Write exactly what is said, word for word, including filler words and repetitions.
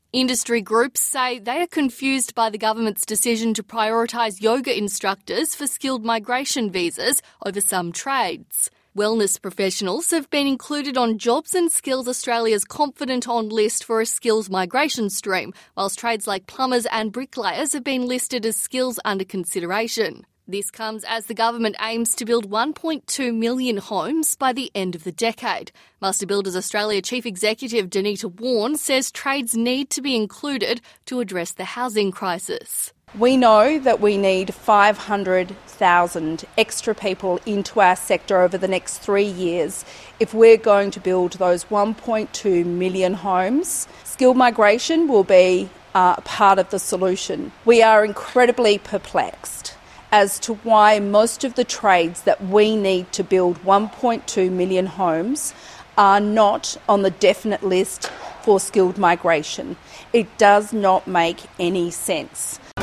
Industry groups say they are confused by the government's decision to prioritise yoga instructors for skilled migration visas over some trades. Wellness professionals have been included on Jobs and Skills Australia's Confident On list for a skills migration stream, whilst trades like plumbers and bricklayers have been listed as skills under consideration. This comes as the government aims to build one point two million homes by the end of the decade. Master Builders Australia Chief Executive Danita Warren says trades need to be included to address the housing crisis. We know that we need five hundred thousand extra people into our sector over the next three years if we're going to build those one point two million homes. Skilled migration will be uh, part of the solution. We are incredibly perplexed as to why most of the trades that we need to build one point two million homes are not on the definite list for skilled migration. It does not make any sense.